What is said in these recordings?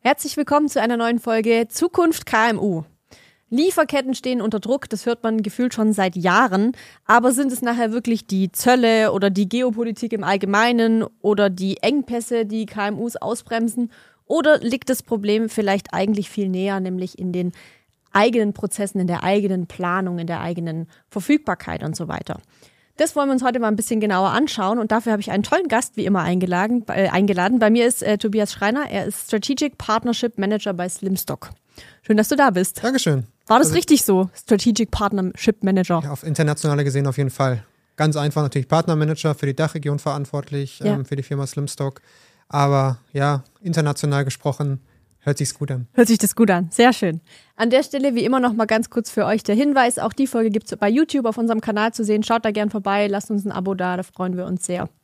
Herzlich willkommen zu einer neuen Folge Zukunft KMU. Lieferketten stehen unter Druck, das hört man gefühlt schon seit Jahren. Aber sind es nachher wirklich die Zölle oder die Geopolitik im Allgemeinen oder die Engpässe, die KMUs ausbremsen? Oder liegt das Problem vielleicht eigentlich viel näher, nämlich in den eigenen Prozessen, in der eigenen Planung, in der eigenen Verfügbarkeit und so weiter? Das wollen wir uns heute mal ein bisschen genauer anschauen und dafür habe ich einen tollen Gast wie immer eingeladen. Bei mir ist Tobias Schreiner, er ist Strategic Partnership Manager bei Slimstock. Schön, dass du da bist. Dankeschön. War das richtig so, Strategic Partnership Manager? Ja, auf internationaler gesehen auf jeden Fall. Ganz einfach natürlich Partnermanager für die Dachregion verantwortlich, für die Firma Slimstock. Aber ja, international gesprochen, hört sich's gut an. Hört sich das gut an, sehr schön. An der Stelle wie immer noch mal ganz kurz für euch der Hinweis, auch die Folge gibt's bei YouTube auf unserem Kanal zu sehen. Schaut da gern vorbei, lasst uns ein Abo da freuen wir uns sehr.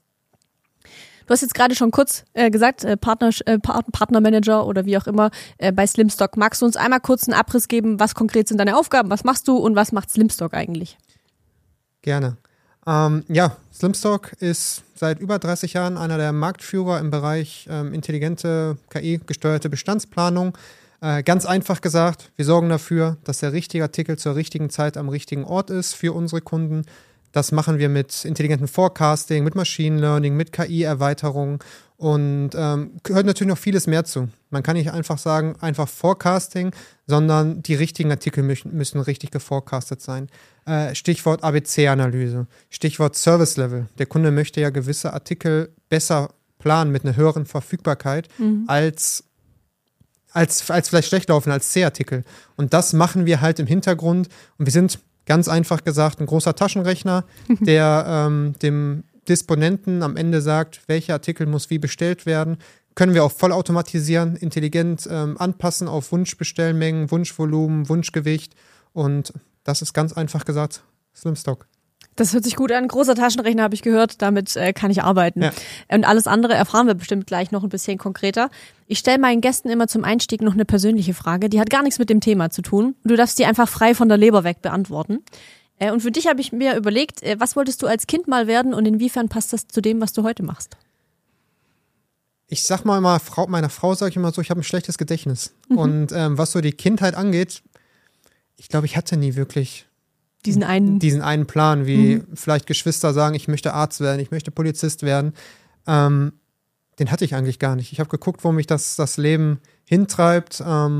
Du hast jetzt gerade schon kurz gesagt, Partnermanager oder wie auch immer bei Slimstock. Magst du uns einmal kurz einen Abriss geben, was konkret sind deine Aufgaben, was machst du und was macht Slimstock eigentlich? Gerne. Slimstock ist seit über 30 Jahren einer der Marktführer im Bereich intelligente, KI-gesteuerte Bestandsplanung. Ganz einfach gesagt, wir sorgen dafür, dass der richtige Artikel zur richtigen Zeit am richtigen Ort ist für unsere Kunden. Das machen wir mit intelligentem Forecasting, mit Machine Learning, mit KI-Erweiterung und gehört natürlich noch vieles mehr zu. Man kann nicht einfach sagen, einfach Forecasting, sondern die richtigen Artikel müssen richtig geforecastet sein. Stichwort ABC-Analyse, Stichwort Service-Level. Der Kunde möchte ja gewisse Artikel besser planen mit einer höheren Verfügbarkeit als vielleicht schlecht laufen, als C-Artikel. Und das machen wir halt im Hintergrund und wir sind ganz einfach gesagt ein großer Taschenrechner, der dem Disponenten am Ende sagt, welcher Artikel muss wie bestellt werden. Können wir auch vollautomatisieren, intelligent anpassen auf Wunschbestellmengen, Wunschvolumen, Wunschgewicht und das ist ganz einfach gesagt Slimstock. Das hört sich gut an. Großer Taschenrechner habe ich gehört, damit kann ich arbeiten. Ja. Und alles andere erfahren wir bestimmt gleich noch ein bisschen konkreter. Ich stelle meinen Gästen immer zum Einstieg noch eine persönliche Frage, die hat gar nichts mit dem Thema zu tun. Du darfst die einfach frei von der Leber weg beantworten. Und für dich habe ich mir überlegt, was wolltest du als Kind mal werden und inwiefern passt das zu dem, was du heute machst? Ich sag mal, meiner Frau sage ich immer so, ich habe ein schlechtes Gedächtnis. Und was so die Kindheit angeht, ich glaube, ich hatte nie wirklich diesen einen Plan, wie vielleicht Geschwister sagen, ich möchte Arzt werden, ich möchte Polizist werden. Den hatte ich eigentlich gar nicht. Ich habe geguckt, wo mich das Leben hintreibt.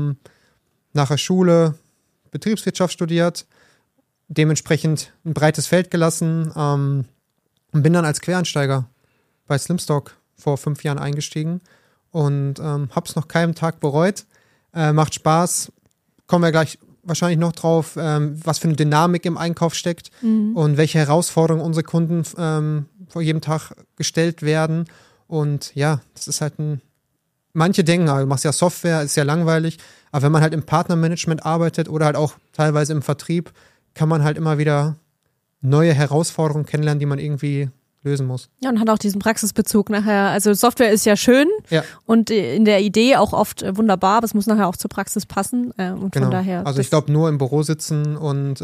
Nach der Schule Betriebswirtschaft studiert, dementsprechend ein breites Feld gelassen und bin dann als Quereinsteiger bei Slimstock vor 5 Jahren eingestiegen und habe es noch keinen Tag bereut. Macht Spaß. Kommen wir gleich wahrscheinlich noch drauf, was für eine Dynamik im Einkauf steckt und welche Herausforderungen unsere Kunden vor jedem Tag gestellt werden. Und ja, das ist halt manche denken, du machst ja Software, ist ja langweilig, aber wenn man halt im Partnermanagement arbeitet oder halt auch teilweise im Vertrieb, kann man halt immer wieder neue Herausforderungen kennenlernen, die man irgendwie lösen muss. Ja, und hat auch diesen Praxisbezug nachher. Also Software ist ja schön und in der Idee auch oft wunderbar, aber es muss nachher auch zur Praxis passen. Und genau. Von daher. Also ich glaube, nur im Büro sitzen und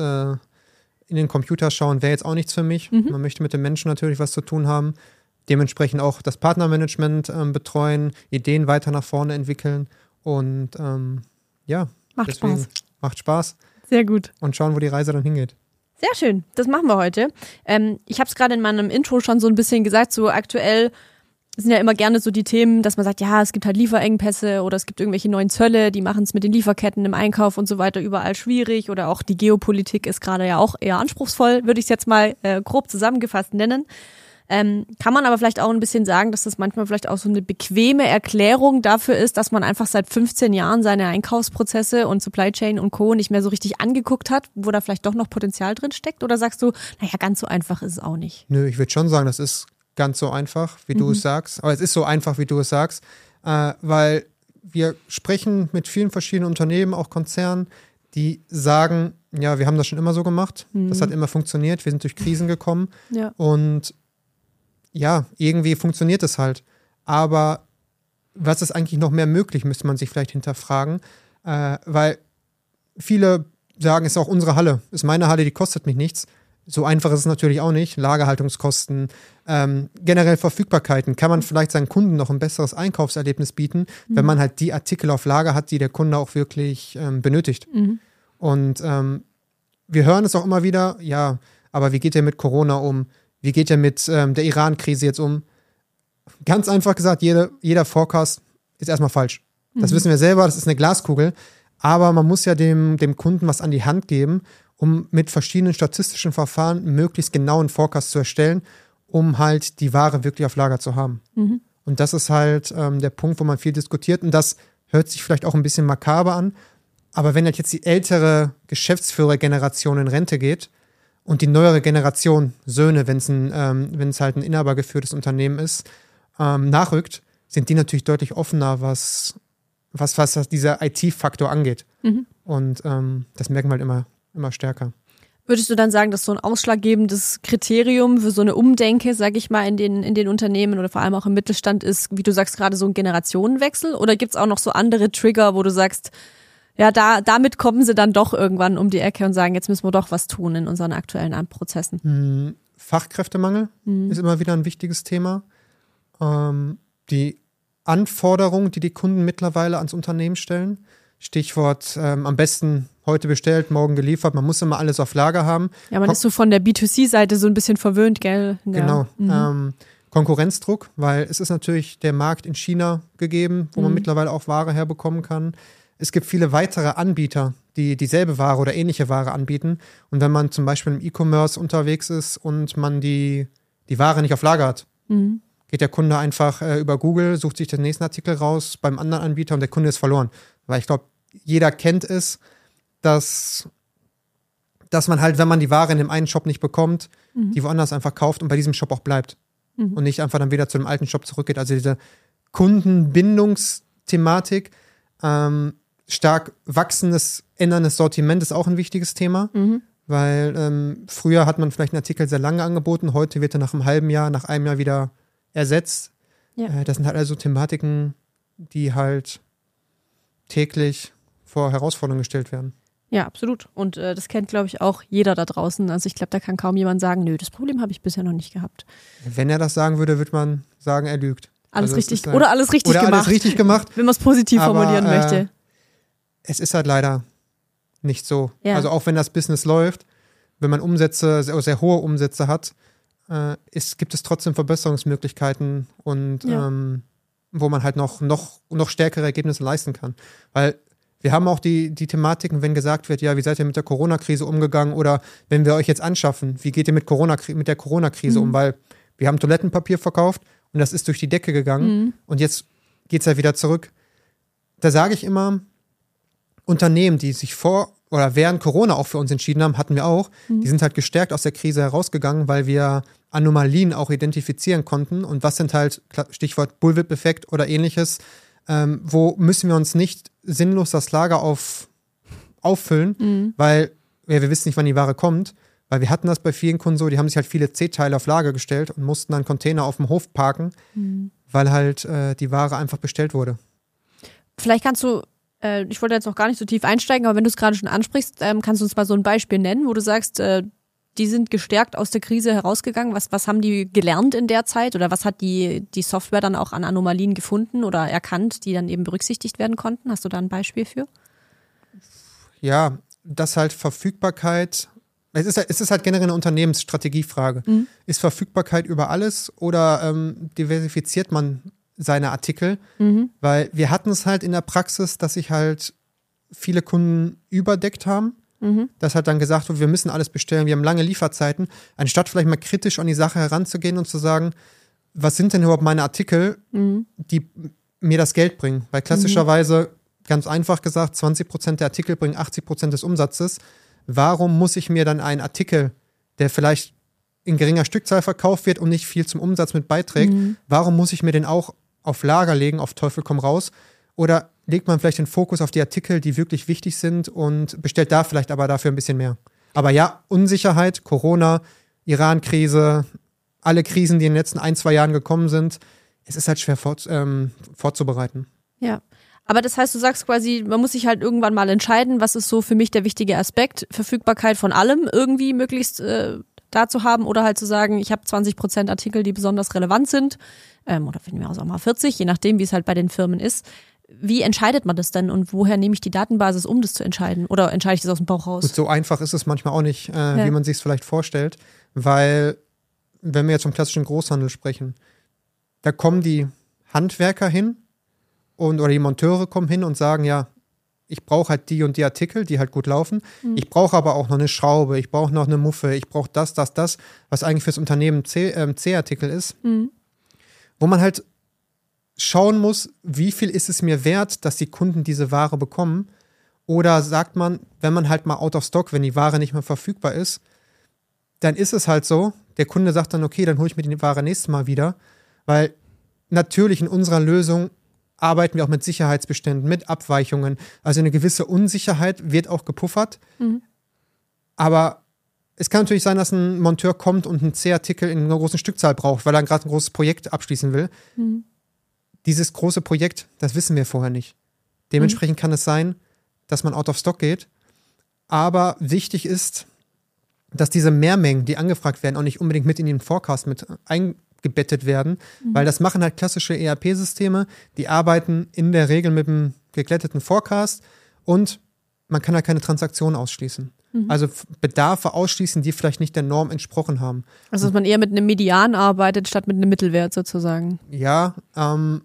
in den Computer schauen wäre jetzt auch nichts für mich. Man möchte mit den Menschen natürlich was zu tun haben. Dementsprechend auch das Partnermanagement betreuen, Ideen weiter nach vorne entwickeln und Macht Spaß. Macht Spaß. Sehr gut. Und schauen, wo die Reise dann hingeht. Sehr schön, das machen wir heute. Ich habe es gerade in meinem Intro schon so ein bisschen gesagt, so aktuell sind ja immer gerne so die Themen, dass man sagt, ja, es gibt halt Lieferengpässe oder es gibt irgendwelche neuen Zölle, die machen es mit den Lieferketten im Einkauf und so weiter überall schwierig oder auch die Geopolitik ist gerade ja auch eher anspruchsvoll, würde ich es jetzt mal grob zusammengefasst nennen. Kann man aber vielleicht auch ein bisschen sagen, dass das manchmal vielleicht auch so eine bequeme Erklärung dafür ist, dass man einfach seit 15 Jahren seine Einkaufsprozesse und Supply Chain und Co. nicht mehr so richtig angeguckt hat, wo da vielleicht doch noch Potenzial drin steckt? Oder sagst du, naja, ganz so einfach ist es auch nicht? Nö, ich würde schon sagen, das ist ganz so einfach, wie du es sagst. Aber es ist so einfach, wie du es sagst, weil wir sprechen mit vielen verschiedenen Unternehmen, auch Konzernen, die sagen, ja, wir haben das schon immer so gemacht. Das hat immer funktioniert. Wir sind durch Krisen gekommen. Ja. Und ja, irgendwie funktioniert es halt. Aber was ist eigentlich noch mehr möglich, müsste man sich vielleicht hinterfragen. Weil viele sagen, es ist auch unsere Halle. Ist meine Halle, die kostet mich nichts. So einfach ist es natürlich auch nicht. Lagerhaltungskosten, generell Verfügbarkeiten. Kann man vielleicht seinen Kunden noch ein besseres Einkaufserlebnis bieten, wenn man halt die Artikel auf Lager hat, die der Kunde auch wirklich benötigt. Und wir hören es auch immer wieder, ja, aber wie geht ihr mit Corona um? Wie geht ihr mit der Iran-Krise jetzt um? Ganz einfach gesagt, jeder Forecast ist erstmal falsch. Das wissen wir selber, das ist eine Glaskugel. Aber man muss ja dem Kunden was an die Hand geben, um mit verschiedenen statistischen Verfahren möglichst genauen Forecast zu erstellen, um halt die Ware wirklich auf Lager zu haben. Und das ist halt der Punkt, wo man viel diskutiert. Und das hört sich vielleicht auch ein bisschen makaber an. Aber wenn halt jetzt die ältere Geschäftsführergeneration in Rente geht und die neuere Generation, Söhne, wenn es halt ein inhabergeführtes Unternehmen ist, nachrückt, sind die natürlich deutlich offener, was dieser IT-Faktor angeht. Und das merken wir halt immer stärker. Würdest du dann sagen, dass so ein ausschlaggebendes Kriterium für so eine Umdenke, sag ich mal, in den Unternehmen oder vor allem auch im Mittelstand ist, wie du sagst, gerade so ein Generationenwechsel? Oder gibt es auch noch so andere Trigger, wo du sagst, ja, damit kommen sie dann doch irgendwann um die Ecke und sagen, jetzt müssen wir doch was tun in unseren aktuellen Prozessen? Fachkräftemangel ist immer wieder ein wichtiges Thema. Die Anforderungen, die Kunden mittlerweile ans Unternehmen stellen. Stichwort am besten heute bestellt, morgen geliefert. Man muss immer alles auf Lager haben. Ja, man ist so von der B2C-Seite so ein bisschen verwöhnt, gell? Ja. Genau. Konkurrenzdruck, weil es ist natürlich der Markt in China gegeben, wo man mittlerweile auch Ware herbekommen kann. Es gibt viele weitere Anbieter, die dieselbe Ware oder ähnliche Ware anbieten. Und wenn man zum Beispiel im E-Commerce unterwegs ist und man die Ware nicht auf Lager hat, geht der Kunde einfach über Google, sucht sich den nächsten Artikel raus beim anderen Anbieter und der Kunde ist verloren. Weil ich glaube, jeder kennt es, dass man halt, wenn man die Ware in dem einen Shop nicht bekommt, die woanders einfach kauft und bei diesem Shop auch bleibt. Und nicht einfach dann wieder zu dem alten Shop zurückgeht. Also diese Kundenbindungsthematik, stark wachsendes, änderndes Sortiment ist auch ein wichtiges Thema. Weil früher hat man vielleicht einen Artikel sehr lange angeboten, heute wird er nach einem halben Jahr, nach einem Jahr wieder ersetzt. Ja. Das sind halt also Thematiken, die halt täglich vor Herausforderungen gestellt werden. Ja, absolut. Und das kennt, glaube ich, auch jeder da draußen. Also ich glaube, da kann kaum jemand sagen, nö, das Problem habe ich bisher noch nicht gehabt. Wenn er das sagen würde, würde man sagen, er lügt. Alles richtig gemacht. Oder alles richtig gemacht. Wenn man es positiv formulieren möchte. Es ist halt leider nicht so. Ja. Also auch wenn das Business läuft, wenn man Umsätze, sehr, sehr hohe Umsätze hat, gibt es trotzdem Verbesserungsmöglichkeiten und wo man halt noch stärkere Ergebnisse leisten kann. Weil wir haben auch die Thematiken, wenn gesagt wird, ja, wie seid ihr mit der Corona-Krise umgegangen oder wenn wir euch jetzt anschaffen, wie geht ihr mit der Corona-Krise um? Weil wir haben Toilettenpapier verkauft und das ist durch die Decke gegangen und jetzt geht es ja wieder zurück. Da sage ich immer, Unternehmen, die sich vor oder während Corona auch für uns entschieden haben, hatten wir auch, die sind halt gestärkt aus der Krise herausgegangen, weil wir Anomalien auch identifizieren konnten und was sind halt, Stichwort Bullwhip-Effekt oder ähnliches, wo müssen wir uns nicht sinnlos das Lager auffüllen, weil wir wissen nicht, wann die Ware kommt, weil wir hatten das bei vielen Kunden so, die haben sich halt viele C-Teile auf Lager gestellt und mussten dann Container auf dem Hof parken, weil halt die Ware einfach bestellt wurde. Vielleicht kannst du, ich wollte jetzt noch gar nicht so tief einsteigen, aber wenn du es gerade schon ansprichst, kannst du uns mal so ein Beispiel nennen, wo du sagst, die sind gestärkt aus der Krise herausgegangen. Was haben die gelernt in der Zeit oder was hat die Software dann auch an Anomalien gefunden oder erkannt, die dann eben berücksichtigt werden konnten? Hast du da ein Beispiel für? Ja, das halt Verfügbarkeit, es ist halt generell eine Unternehmensstrategiefrage. Ist Verfügbarkeit über alles oder diversifiziert man seine Artikel? Weil wir hatten es halt in der Praxis, dass sich halt viele Kunden überdeckt haben. Dass halt dann gesagt wird, wir müssen alles bestellen, wir haben lange Lieferzeiten, anstatt vielleicht mal kritisch an die Sache heranzugehen und zu sagen, was sind denn überhaupt meine Artikel, die mir das Geld bringen? Weil klassischerweise, ganz einfach gesagt, 20% der Artikel bringen 80% des Umsatzes. Warum muss ich mir dann einen Artikel, der vielleicht in geringer Stückzahl verkauft wird und nicht viel zum Umsatz mit beiträgt, warum muss ich mir den auch auf Lager legen, auf Teufel komm raus? Oder legt man vielleicht den Fokus auf die Artikel, die wirklich wichtig sind und bestellt da vielleicht aber dafür ein bisschen mehr. Aber ja, Unsicherheit, Corona, Iran-Krise, alle Krisen, die in den letzten 1-2 Jahren gekommen sind, es ist halt schwer vorzubereiten. Ja, aber das heißt, du sagst quasi, man muss sich halt irgendwann mal entscheiden, was ist so für mich der wichtige Aspekt, Verfügbarkeit von allem irgendwie möglichst da zu haben oder halt zu sagen, ich habe 20% Artikel, die besonders relevant sind, oder von mir aus auch mal 40, je nachdem, wie es halt bei den Firmen ist. Wie entscheidet man das denn und woher nehme ich die Datenbasis, um das zu entscheiden? Oder entscheide ich das aus dem Bauch raus? Gut, so einfach ist es manchmal auch nicht, wie man sich es vielleicht vorstellt, weil, wenn wir jetzt vom klassischen Großhandel sprechen, da kommen die Handwerker hin oder die Monteure kommen hin und sagen, ja, ich brauche halt die und die Artikel, die halt gut laufen. Ich brauche aber auch noch eine Schraube, ich brauche noch eine Muffe, ich brauche das, was eigentlich fürs Unternehmen C-Artikel ist. Wo man halt schauen muss, wie viel ist es mir wert, dass die Kunden diese Ware bekommen. Oder sagt man, wenn man halt mal out of stock, wenn die Ware nicht mehr verfügbar ist, dann ist es halt so, der Kunde sagt dann, okay, dann hole ich mir die Ware nächstes Mal wieder. Weil natürlich in unserer Lösung arbeiten wir auch mit Sicherheitsbeständen, mit Abweichungen. Also eine gewisse Unsicherheit wird auch gepuffert. Aber es kann natürlich sein, dass ein Monteur kommt und einen C-Artikel in einer großen Stückzahl braucht, weil er gerade ein großes Projekt abschließen will. Dieses große Projekt, das wissen wir vorher nicht. Dementsprechend kann es sein, dass man out of stock geht. Aber wichtig ist, dass diese Mehrmengen, die angefragt werden, auch nicht unbedingt mit in den Forecast mit eingebettet werden, weil das machen halt klassische ERP-Systeme, die arbeiten in der Regel mit einem geglätteten Forecast und man kann halt keine Transaktionen ausschließen. Also Bedarfe ausschließen, die vielleicht nicht der Norm entsprochen haben. Also dass man eher mit einem Median arbeitet, statt mit einem Mittelwert sozusagen. Ja, also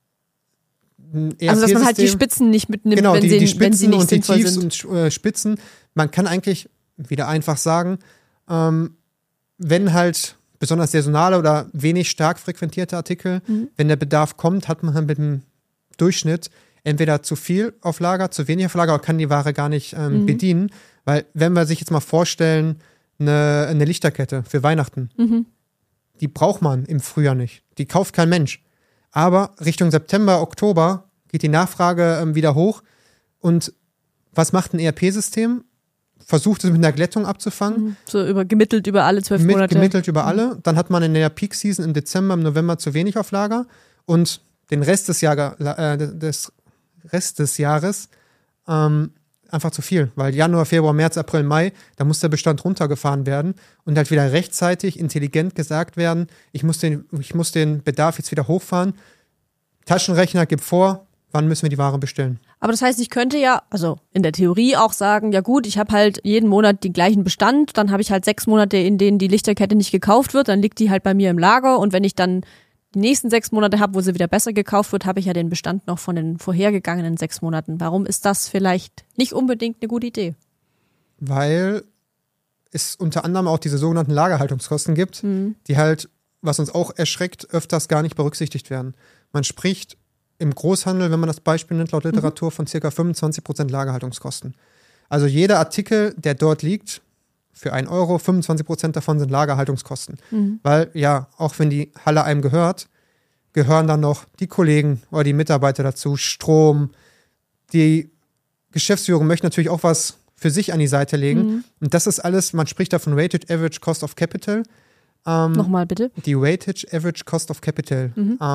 dass man halt die Spitzen nicht mitnimmt, genau, wenn die sie nicht und die sinnvoll Tiefs sind. und Spitzen. Man kann eigentlich wieder einfach sagen, wenn halt besonders saisonale oder wenig stark frequentierte Artikel, wenn der Bedarf kommt, hat man halt mit dem Durchschnitt entweder zu viel auf Lager, zu wenig auf Lager oder kann die Ware gar nicht bedienen. Weil, wenn wir sich jetzt mal vorstellen, eine Lichterkette für Weihnachten, die braucht man im Frühjahr nicht. Die kauft kein Mensch. Aber Richtung September, Oktober geht die Nachfrage wieder hoch. Und was macht ein ERP-System? Versucht es mit einer Glättung abzufangen. So gemittelt über alle 12 Monate. Gemittelt über alle. Dann hat man in der Peak-Season im Dezember, im November zu wenig auf Lager. Und den Rest des Jahres einfach zu viel. Weil Januar, Februar, März, April, Mai, da muss der Bestand runtergefahren werden und halt wieder rechtzeitig, intelligent gesagt werden, ich muss den Bedarf jetzt wieder hochfahren. Taschenrechner gibt vor, wann müssen wir die Ware bestellen. Aber das heißt, ich könnte ja, also in der Theorie auch sagen, ja gut, ich habe halt jeden Monat den gleichen Bestand, dann habe ich halt 6 Monate, in denen die Lichterkette nicht gekauft wird, dann liegt die halt bei mir im Lager und wenn ich dann die nächsten 6 Monate habe, wo sie wieder besser gekauft wird, habe ich ja den Bestand noch von den vorhergegangenen 6 Monaten. Warum ist das vielleicht nicht unbedingt eine gute Idee? Weil es unter anderem auch diese sogenannten Lagerhaltungskosten gibt, die halt, was uns auch erschreckt, öfters gar nicht berücksichtigt werden. Man spricht im Großhandel, wenn man das Beispiel nimmt, laut Literatur von ca. 25% Lagerhaltungskosten. Also jeder Artikel, der dort liegt, für 1 Euro, 25% davon sind Lagerhaltungskosten. Weil ja, auch wenn die Halle einem gehört, gehören dann noch die Kollegen oder die Mitarbeiter dazu, Strom. Die Geschäftsführung möchte natürlich auch was für sich an die Seite legen. Und das ist alles, man spricht da von Weighted Average Cost of Capital. Nochmal bitte. Die Weighted Average Cost of Capital,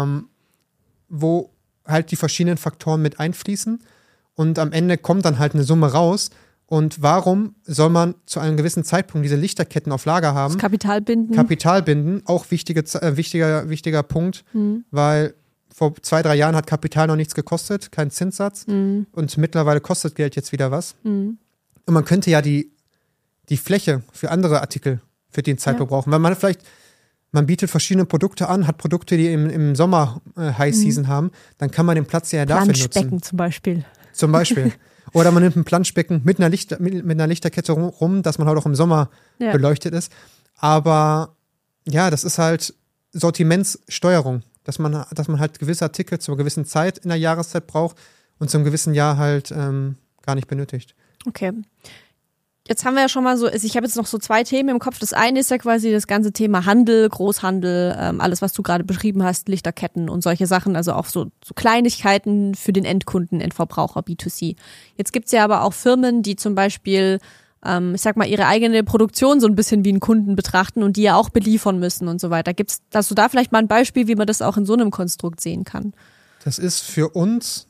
wo halt die verschiedenen Faktoren mit einfließen. Und am Ende kommt dann halt eine Summe raus. Und warum soll man zu einem gewissen Zeitpunkt diese Lichterketten auf Lager haben? Das Kapital binden. Kapital binden, auch wichtiger Punkt, weil vor 2-3 Jahren hat Kapital noch nichts gekostet, kein Zinssatz. Und mittlerweile kostet Geld jetzt wieder was. Und man könnte ja die Fläche für andere Artikel für den Zeitpunkt brauchen. Weil man bietet verschiedene Produkte an, hat Produkte, die im Sommer High Season haben, dann kann man den Platz ja dafür nutzen. Planschbecken zum Beispiel. Zum Beispiel. Oder man nimmt ein Planschbecken mit einer Lichterkette rum, dass man halt auch im Sommer beleuchtet ist. Aber ja, das ist halt Sortimentssteuerung, dass man halt gewisse Artikel zu einer gewissen Zeit in der Jahreszeit braucht und zu einem gewissen Jahr halt gar nicht benötigt. Okay. Jetzt haben wir ja schon mal so, ich habe jetzt noch so 2 Themen im Kopf. Das eine ist ja quasi das ganze Thema Handel, Großhandel, alles, was du gerade beschrieben hast, Lichterketten und solche Sachen, also auch so Kleinigkeiten für den Endkunden, Endverbraucher, B2C. Jetzt gibt's ja aber auch Firmen, die zum Beispiel, ich sag mal, ihre eigene Produktion so ein bisschen wie einen Kunden betrachten und die ja auch beliefern müssen und so weiter. Hast du da vielleicht mal ein Beispiel, wie man das auch in so einem Konstrukt sehen kann? Das ist für uns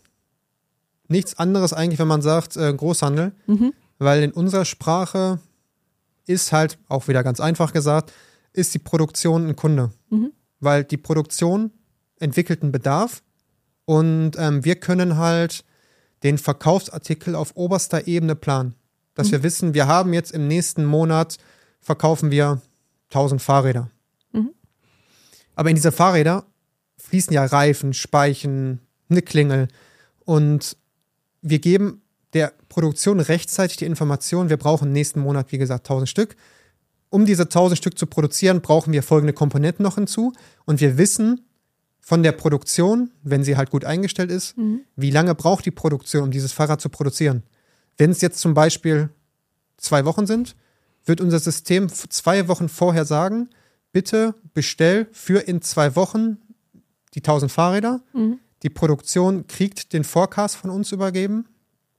nichts anderes eigentlich, wenn man sagt Großhandel. Weil in unserer Sprache ist halt, auch wieder ganz einfach gesagt, ist die Produktion ein Kunde. Weil die Produktion entwickelt einen Bedarf und wir können halt den Verkaufsartikel auf oberster Ebene planen. Dass wir wissen, wir haben jetzt im nächsten Monat, verkaufen wir 1000 Fahrräder. Aber in diese Fahrräder fließen ja Reifen, Speichen, eine Klingel. Und wir geben der Produktion rechtzeitig die Information, wir brauchen nächsten Monat, wie gesagt, 1000 Stück. Um diese 1000 Stück zu produzieren, brauchen wir folgende Komponenten noch hinzu. Und wir wissen von der Produktion, wenn sie halt gut eingestellt ist, wie lange braucht die Produktion, um dieses Fahrrad zu produzieren. Wenn es jetzt zum Beispiel 2 Wochen sind, wird unser System 2 Wochen vorher sagen, bitte bestell für in 2 Wochen die 1000 Fahrräder. Die Produktion kriegt den Forecast von uns übergeben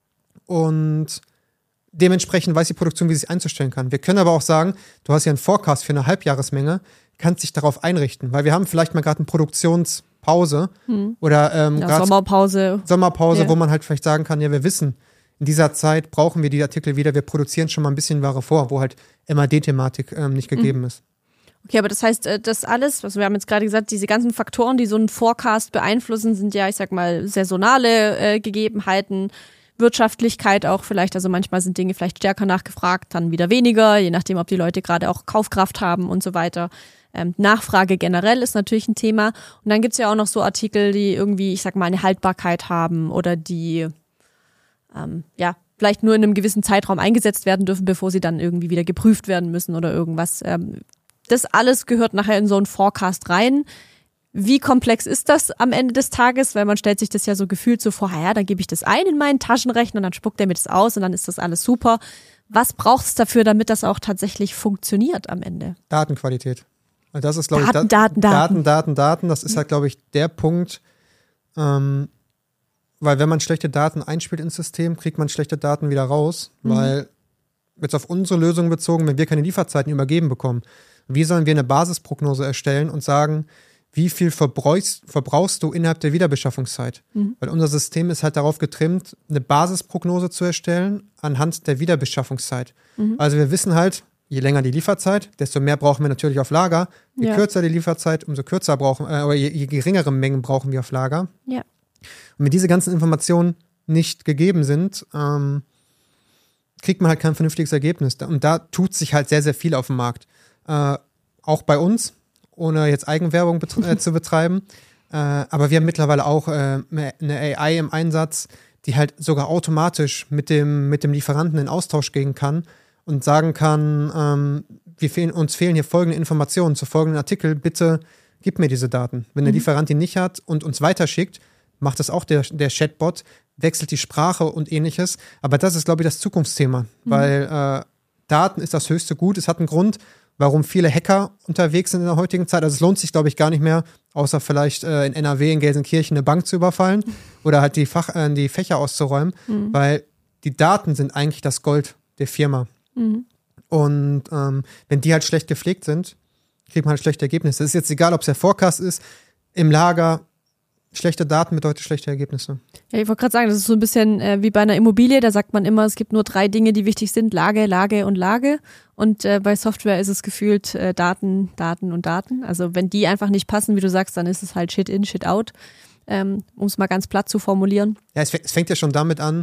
und dementsprechend weiß die Produktion, wie sie sich einzustellen kann. Wir können aber auch sagen, du hast ja einen Forecast für eine Halbjahresmenge, kannst dich darauf einrichten, weil wir haben vielleicht mal gerade eine Produktionspause oder Sommerpause, wo man halt vielleicht sagen kann, ja, wir wissen, in dieser Zeit brauchen wir die Artikel wieder, wir produzieren schon mal ein bisschen Ware vor, wo halt MAD-Thematik nicht gegeben ist. Okay, aber das heißt, das alles, was wir haben jetzt gerade gesagt, diese ganzen Faktoren, die so einen Forecast beeinflussen, sind ja, ich sag mal, saisonale Gegebenheiten, Wirtschaftlichkeit auch vielleicht, also manchmal sind Dinge vielleicht stärker nachgefragt, dann wieder weniger, je nachdem, ob die Leute gerade auch Kaufkraft haben und so weiter. Nachfrage generell ist natürlich ein Thema. Und dann gibt's ja auch noch so Artikel, die irgendwie, ich sag mal, eine Haltbarkeit haben oder die vielleicht nur in einem gewissen Zeitraum eingesetzt werden dürfen, bevor sie dann irgendwie wieder geprüft werden müssen oder irgendwas. Das alles gehört nachher in so einen Forecast rein. Wie komplex ist das am Ende des Tages? Weil man stellt sich das ja so gefühlt so vor, ja, dann gebe ich das ein in meinen Taschenrechner und dann spuckt er mir das aus und dann ist das alles super. Was braucht es dafür, damit das auch tatsächlich funktioniert am Ende? Datenqualität. Das ist, glaube ich, Daten. Das ist halt, glaube ich, der Punkt, weil wenn man schlechte Daten einspielt ins System, kriegt man schlechte Daten wieder raus, weil jetzt auf unsere Lösung bezogen, wenn wir keine Lieferzeiten übergeben bekommen, wie sollen wir eine Basisprognose erstellen und sagen, wie viel verbrauchst du innerhalb der Wiederbeschaffungszeit? Weil unser System ist halt darauf getrimmt, eine Basisprognose zu erstellen anhand der Wiederbeschaffungszeit. Also wir wissen halt, je länger die Lieferzeit, desto mehr brauchen wir natürlich auf Lager. Je kürzer die Lieferzeit, umso kürzer oder je geringere Mengen brauchen wir auf Lager. Ja. Und wenn diese ganzen Informationen nicht gegeben sind, kriegt man halt kein vernünftiges Ergebnis. Und da tut sich halt sehr, sehr viel auf dem Markt. Auch bei uns, ohne jetzt Eigenwerbung zu betreiben. Aber wir haben mittlerweile auch eine AI im Einsatz, die halt sogar automatisch mit dem Lieferanten in Austausch gehen kann und sagen kann, uns fehlen hier folgende Informationen zu folgenden Artikel, bitte gib mir diese Daten. Wenn der Lieferant die nicht hat und uns weiterschickt, macht das auch der Chatbot, wechselt die Sprache und ähnliches. Aber das ist, glaube ich, das Zukunftsthema, weil Daten ist das höchste Gut. Es hat einen Grund, warum viele Hacker unterwegs sind in der heutigen Zeit. Also es lohnt sich, glaube ich, gar nicht mehr, außer vielleicht in NRW, in Gelsenkirchen eine Bank zu überfallen oder halt die Fächer auszuräumen, weil die Daten sind eigentlich das Gold der Firma. Und wenn die halt schlecht gepflegt sind, kriegt man halt schlechte Ergebnisse. Es ist jetzt egal, ob es der Forecast ist, im Lager. Schlechte Daten bedeutet schlechte Ergebnisse. Ja, ich wollte gerade sagen, das ist so ein bisschen wie bei einer Immobilie, da sagt man immer, es gibt nur 3 Dinge, die wichtig sind, Lage, Lage und Lage. Und bei Software ist es gefühlt Daten, Daten und Daten. Also wenn die einfach nicht passen, wie du sagst, dann ist es halt Shit in, Shit out, um es mal ganz platt zu formulieren. Ja, es fängt ja schon damit an,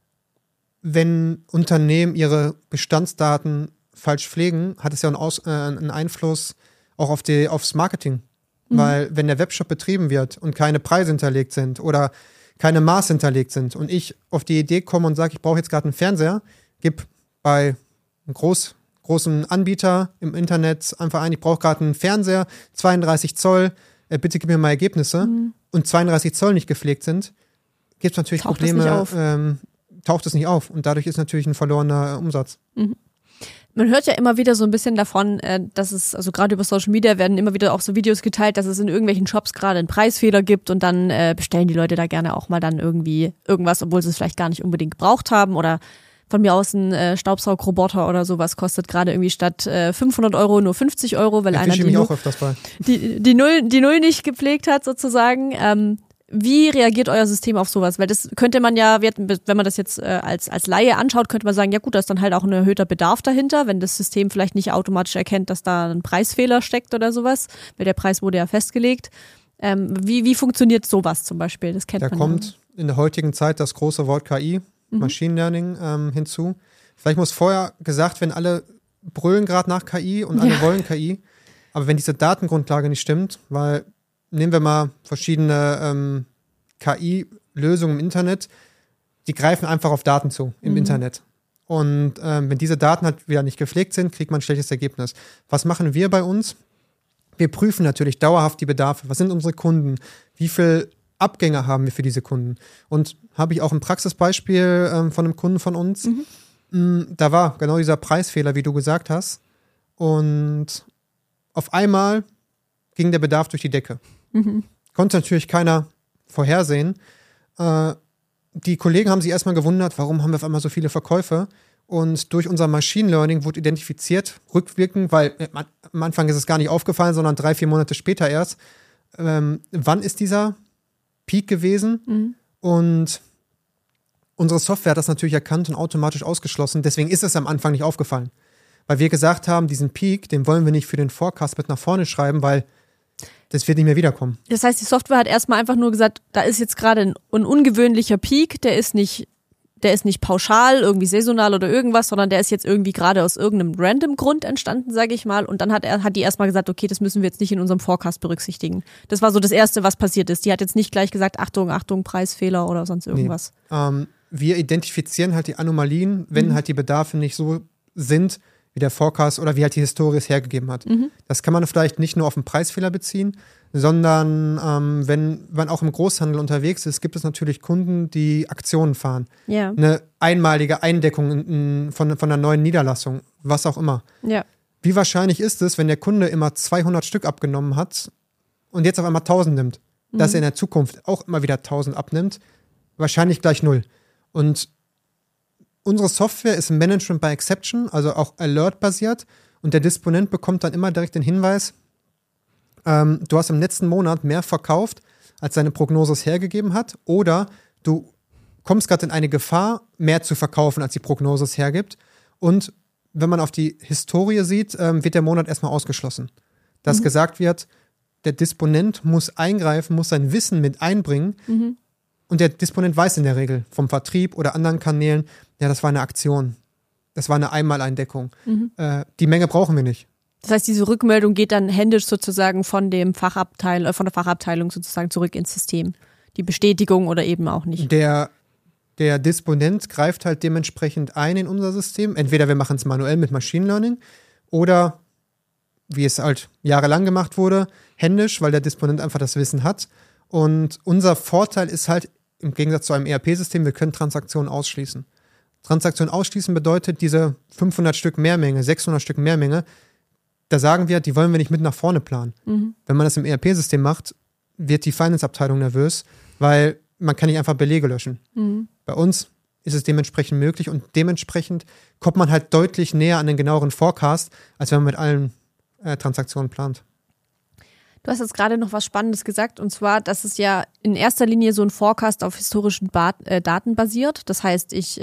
wenn Unternehmen ihre Bestandsdaten falsch pflegen, hat es ja einen Einfluss auch aufs Marketing. Weil wenn der Webshop betrieben wird und keine Preise hinterlegt sind oder keine Maße hinterlegt sind und ich auf die Idee komme und sage, ich brauche jetzt gerade einen Fernseher, gib bei einem großen Anbieter im Internet einfach ein, ich brauche gerade einen Fernseher, 32 Zoll, bitte gib mir mal Ergebnisse und 32 Zoll nicht gepflegt sind, gibt es natürlich Probleme, taucht es nicht auf und dadurch ist natürlich ein verlorener Umsatz. Man hört ja immer wieder so ein bisschen davon, dass es, also gerade über Social Media werden immer wieder auch so Videos geteilt, dass es in irgendwelchen Shops gerade einen Preisfehler gibt und dann bestellen die Leute da gerne auch mal dann irgendwie irgendwas, obwohl sie es vielleicht gar nicht unbedingt gebraucht haben oder von mir aus ein Staubsaugroboter oder sowas kostet gerade irgendwie statt 500 € nur 50 €, weil einer die Null nicht gepflegt hat sozusagen. Wie reagiert euer System auf sowas? Weil das könnte man ja, wenn man das jetzt als Laie anschaut, könnte man sagen, ja gut, da ist dann halt auch ein erhöhter Bedarf dahinter, wenn das System vielleicht nicht automatisch erkennt, dass da ein Preisfehler steckt oder sowas, weil der Preis wurde ja festgelegt. Wie funktioniert sowas zum Beispiel? Das kennt man. Da kommt in der heutigen Zeit das große Wort KI, Machine Learning, hinzu. Vielleicht muss vorher gesagt werden, alle brüllen gerade nach KI und alle wollen KI, aber wenn diese Datengrundlage nicht stimmt, weil nehmen wir mal verschiedene KI-Lösungen im Internet, die greifen einfach auf Daten zu im Internet. Und wenn diese Daten halt wieder nicht gepflegt sind, kriegt man ein schlechtes Ergebnis. Was machen wir bei uns? Wir prüfen natürlich dauerhaft die Bedarfe. Was sind unsere Kunden? Wie viel Abgänge haben wir für diese Kunden? Und habe ich auch ein Praxisbeispiel von einem Kunden von uns. Da war genau dieser Preisfehler, wie du gesagt hast. Und auf einmal ging der Bedarf durch die Decke. Konnte natürlich keiner vorhersehen. Die Kollegen haben sich erstmal gewundert, warum haben wir auf einmal so viele Verkäufe? Und durch unser Machine Learning wurde identifiziert, rückwirkend, weil am Anfang ist es gar nicht aufgefallen, sondern 3-4 Monate später erst, wann ist dieser Peak gewesen? Und unsere Software hat das natürlich erkannt und automatisch ausgeschlossen. Deswegen ist es am Anfang nicht aufgefallen. Weil wir gesagt haben, diesen Peak, den wollen wir nicht für den Forecast mit nach vorne schreiben, weil das wird nicht mehr wiederkommen. Das heißt, die Software hat erstmal einfach nur gesagt, da ist jetzt gerade ein ungewöhnlicher Peak, der ist nicht pauschal, irgendwie saisonal oder irgendwas, sondern der ist jetzt irgendwie gerade aus irgendeinem random Grund entstanden, sage ich mal. Und dann hat die erstmal gesagt, okay, das müssen wir jetzt nicht in unserem Forecast berücksichtigen. Das war so das Erste, was passiert ist. Die hat jetzt nicht gleich gesagt, Achtung, Preisfehler oder sonst irgendwas. Nee. Wir identifizieren halt die Anomalien, wenn halt die Bedarfe nicht so sind, wie der Forecast oder wie halt die Historie es hergegeben hat. Das kann man vielleicht nicht nur auf den Preisfehler beziehen, sondern wenn man auch im Großhandel unterwegs ist, gibt es natürlich Kunden, die Aktionen fahren. Ja. Eine einmalige Eindeckung von einer neuen Niederlassung, was auch immer. Ja. Wie wahrscheinlich ist es, wenn der Kunde immer 200 Stück abgenommen hat und jetzt auf einmal 1000 nimmt, dass er in der Zukunft auch immer wieder 1000 abnimmt? Wahrscheinlich gleich 0. Und unsere Software ist Management by Exception, also auch Alert-basiert. Und der Disponent bekommt dann immer direkt den Hinweis, du hast im letzten Monat mehr verkauft, als deine Prognose es hergegeben hat. Oder du kommst gerade in eine Gefahr, mehr zu verkaufen, als die Prognose es hergibt. Und wenn man auf die Historie sieht, wird der Monat erstmal ausgeschlossen. Dass gesagt wird, der Disponent muss eingreifen, muss sein Wissen mit einbringen. Und der Disponent weiß in der Regel vom Vertrieb oder anderen Kanälen, ja, das war eine Aktion. Das war eine Einmaleindeckung. Die Menge brauchen wir nicht. Das heißt, diese Rückmeldung geht dann händisch sozusagen von der Fachabteilung sozusagen zurück ins System. Die Bestätigung oder eben auch nicht. Der Disponent greift halt dementsprechend ein in unser System. Entweder wir machen es manuell mit Machine Learning oder, wie es halt jahrelang gemacht wurde, händisch, weil der Disponent einfach das Wissen hat. Und unser Vorteil ist halt, im Gegensatz zu einem ERP-System, wir können Transaktionen ausschließen. Transaktionen ausschließen bedeutet, diese 500 Stück Mehrmenge, 600 Stück Mehrmenge, da sagen wir, die wollen wir nicht mit nach vorne planen. Wenn man das im ERP-System macht, wird die Finance-Abteilung nervös, weil man kann nicht einfach Belege löschen. Bei uns ist es dementsprechend möglich und dementsprechend kommt man halt deutlich näher an den genaueren Forecast, als wenn man mit allen Transaktionen plant. Du hast jetzt gerade noch was Spannendes gesagt, und zwar, dass es ja in erster Linie so ein Forecast auf historischen Daten basiert. Das heißt, ich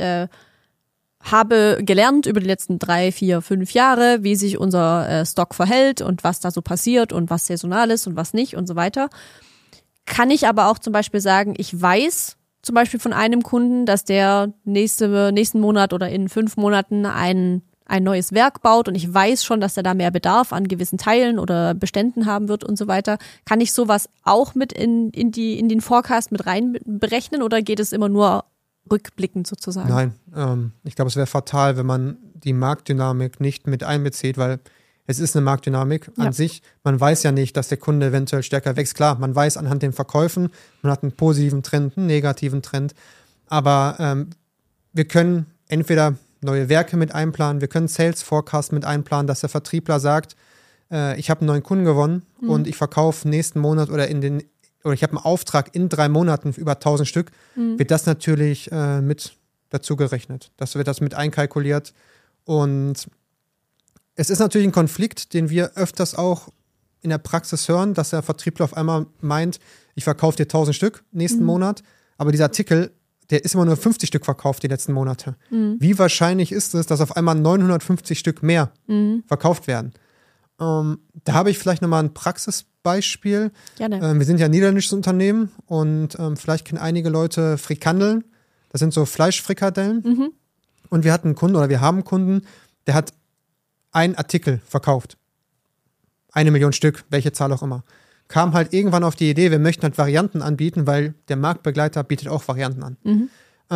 habe gelernt über die letzten 3, 4, 5 Jahre, wie sich unser Stock verhält und was da so passiert und was saisonal ist und was nicht und so weiter. Kann ich aber auch zum Beispiel sagen, ich weiß zum Beispiel von einem Kunden, dass der nächsten Monat oder in 5 Monaten ein neues Werk baut und ich weiß schon, dass er da mehr Bedarf an gewissen Teilen oder Beständen haben wird und so weiter. Kann ich sowas auch mit in den Forecast mit rein berechnen oder geht es immer nur rückblickend sozusagen? Nein, ich glaube, es wäre fatal, wenn man die Marktdynamik nicht mit einbezieht, weil es ist eine Marktdynamik an sich. Man weiß ja nicht, dass der Kunde eventuell stärker wächst. Klar, man weiß anhand den Verkäufen, man hat einen positiven Trend, einen negativen Trend, aber wir können entweder neue Werke mit einplanen, wir können Sales Forecast mit einplanen, dass der Vertriebler sagt, ich habe einen neuen Kunden gewonnen und ich verkaufe nächsten Monat oder ich habe einen Auftrag in 3 Monaten für über 1000 Stück, wird das natürlich mit dazu gerechnet. Das wird das mit einkalkuliert und es ist natürlich ein Konflikt, den wir öfters auch in der Praxis hören, dass der Vertriebler auf einmal meint, ich verkaufe dir 1000 Stück nächsten Monat, aber dieser Artikel, der ist immer nur 50 Stück verkauft die letzten Monate. Wie wahrscheinlich ist es, dass auf einmal 950 Stück mehr verkauft werden? Da habe ich vielleicht nochmal ein Praxisbeispiel. Gerne. Wir sind ja ein niederländisches Unternehmen und vielleicht kennen einige Leute Frikandeln. Das sind so Fleischfrikadellen. Und wir hatten einen Kunden oder wir haben einen Kunden, der hat einen Artikel verkauft. 1 Million Stück, welche Zahl auch immer. Kam halt irgendwann auf die Idee, wir möchten halt Varianten anbieten, weil der Marktbegleiter bietet auch Varianten an.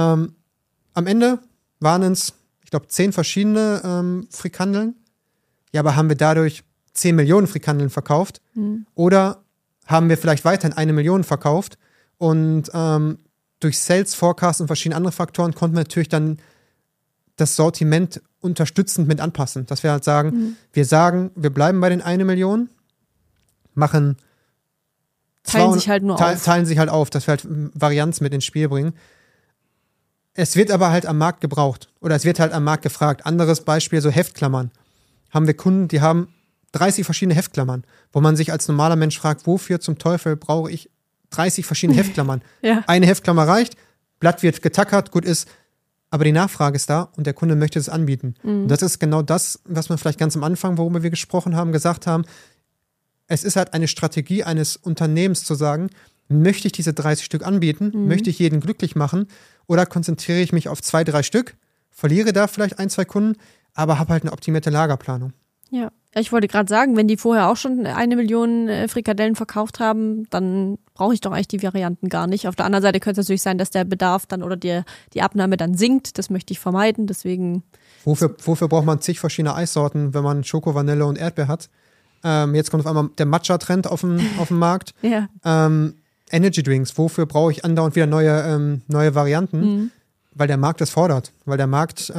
Am Ende waren es, ich glaube, 10 verschiedene Frikandeln. Ja, aber haben wir dadurch 10 Millionen Frikandeln verkauft? Oder haben wir vielleicht weiterhin 1 Million verkauft? Und durch Sales Forecast und verschiedene andere Faktoren konnten wir natürlich dann das Sortiment unterstützend mit anpassen. Dass wir halt sagen, wir bleiben bei den 1 Million, machen Teilen sich halt nur auf. Teilen sich halt auf, dass wir halt Varianz mit ins Spiel bringen. Es wird aber halt am Markt gebraucht oder es wird halt am Markt gefragt. Anderes Beispiel, so Heftklammern. Haben wir Kunden, die haben 30 verschiedene Heftklammern, wo man sich als normaler Mensch fragt, wofür zum Teufel brauche ich 30 verschiedene Heftklammern? Ja. Eine Heftklammer reicht, Blatt wird getackert, gut ist, aber die Nachfrage ist da und der Kunde möchte es anbieten. Und das ist genau das, was wir vielleicht ganz am Anfang, worüber wir gesprochen haben, gesagt haben. Es ist halt eine Strategie eines Unternehmens zu sagen, möchte ich diese 30 Stück anbieten, möchte ich jeden glücklich machen oder konzentriere ich mich auf 2, 3 Stück, verliere da vielleicht 1, 2 Kunden, aber habe halt eine optimierte Lagerplanung. Ja, ich wollte gerade sagen, wenn die vorher auch schon 1 Million Frikadellen verkauft haben, dann brauche ich doch eigentlich die Varianten gar nicht. Auf der anderen Seite könnte es natürlich sein, dass der Bedarf dann oder die Abnahme dann sinkt. Das möchte ich vermeiden, deswegen. Wofür braucht man zig verschiedene Eissorten, wenn man Schoko, Vanille und Erdbeer hat? Jetzt kommt auf einmal der Matcha-Trend auf den Markt. Ja. Energy Drinks, wofür brauche ich andauernd wieder neue Varianten? Weil der Markt es fordert. Weil der Markt,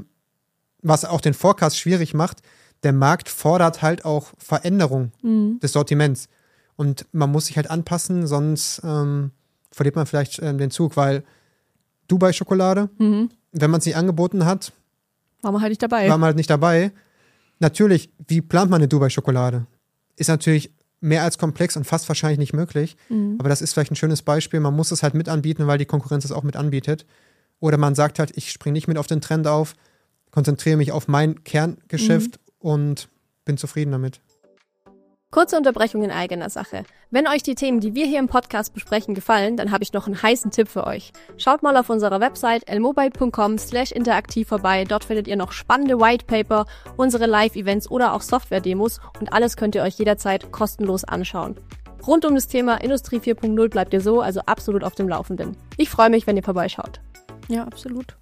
was auch den Forecast schwierig macht, der Markt fordert halt auch Veränderung des Sortiments. Und man muss sich halt anpassen, sonst verliert man vielleicht den Zug, weil Dubai-Schokolade, wenn man es nicht angeboten hat, war man halt nicht dabei. Natürlich, wie plant man eine Dubai-Schokolade? Ist natürlich mehr als komplex und fast wahrscheinlich nicht möglich. Aber das ist vielleicht ein schönes Beispiel. Man muss es halt mit anbieten, weil die Konkurrenz es auch mit anbietet. Oder man sagt halt, ich springe nicht mit auf den Trend auf, konzentriere mich auf mein Kerngeschäft und bin zufrieden damit. Kurze Unterbrechung in eigener Sache. Wenn euch die Themen, die wir hier im Podcast besprechen, gefallen, dann habe ich noch einen heißen Tipp für euch. Schaut mal auf unserer Website elmobile.com/interaktiv vorbei. Dort findet ihr noch spannende Whitepaper, unsere Live-Events oder auch Software-Demos und alles könnt ihr euch jederzeit kostenlos anschauen. Rund um das Thema Industrie 4.0 bleibt ihr so also absolut auf dem Laufenden. Ich freue mich, wenn ihr vorbeischaut. Ja, absolut.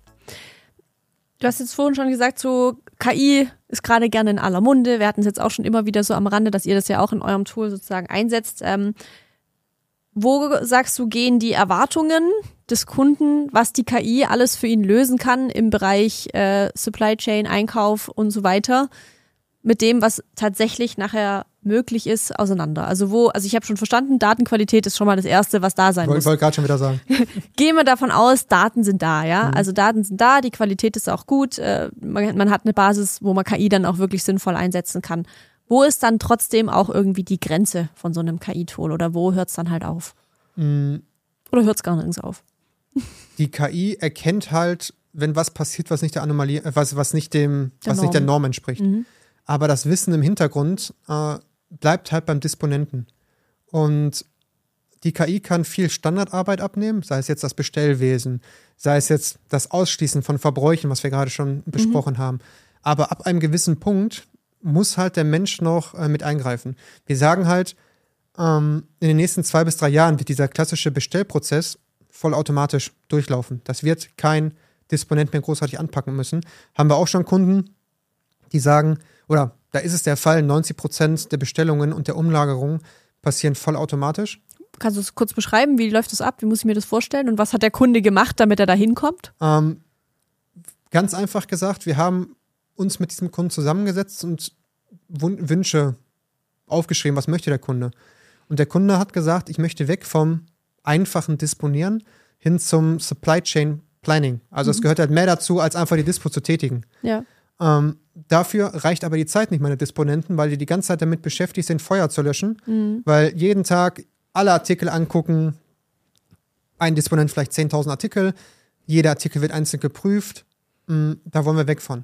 Du hast jetzt vorhin schon gesagt, so KI ist gerade gerne in aller Munde. Wir hatten es jetzt auch schon immer wieder so am Rande, dass ihr das ja auch in eurem Tool sozusagen einsetzt. Wo, sagst du, gehen die Erwartungen des Kunden, was die KI alles für ihn lösen kann im Bereich Supply Chain, Einkauf und so weiter, mit dem, was tatsächlich nachher möglich ist, auseinander? Also ich habe schon verstanden, Datenqualität ist schon mal das Erste, was da sein muss. Ich wollte gerade schon wieder sagen. Gehen wir davon aus, Daten sind da, ja? Also Daten sind da, die Qualität ist auch gut, man hat eine Basis, wo man KI dann auch wirklich sinnvoll einsetzen kann. Wo ist dann trotzdem auch irgendwie die Grenze von so einem KI-Tool oder wo hört es dann halt auf? Oder hört es gar nirgends auf? Die KI erkennt halt, wenn was passiert, was nicht der Anomalie, was nicht der Norm entspricht. Aber das Wissen im Hintergrund bleibt halt beim Disponenten. Und die KI kann viel Standardarbeit abnehmen, sei es jetzt das Bestellwesen, sei es jetzt das Ausschließen von Verbräuchen, was wir gerade schon besprochen haben. Aber ab einem gewissen Punkt muss halt der Mensch noch mit eingreifen. Wir sagen halt, in den nächsten 2 bis 3 Jahren wird dieser klassische Bestellprozess vollautomatisch durchlaufen. Das wird kein Disponent mehr großartig anpacken müssen. Haben wir auch schon Kunden, die sagen, oder da ist es der Fall, 90% der Bestellungen und der Umlagerung passieren vollautomatisch. Kannst du es kurz beschreiben? Wie läuft das ab? Wie muss ich mir das vorstellen? Und was hat der Kunde gemacht, damit er da hinkommt? Ganz einfach gesagt, wir haben uns mit diesem Kunden zusammengesetzt und Wünsche aufgeschrieben, was möchte der Kunde. Und der Kunde hat gesagt, ich möchte weg vom einfachen Disponieren hin zum Supply Chain Planning. Also es gehört halt mehr dazu, als einfach die Dispo zu tätigen. Ja. Dafür reicht aber die Zeit nicht meiner Disponenten, weil die ganze Zeit damit beschäftigt sind, Feuer zu löschen, weil jeden Tag alle Artikel angucken, ein Disponent vielleicht 10.000 Artikel, jeder Artikel wird einzeln geprüft, da wollen wir weg von.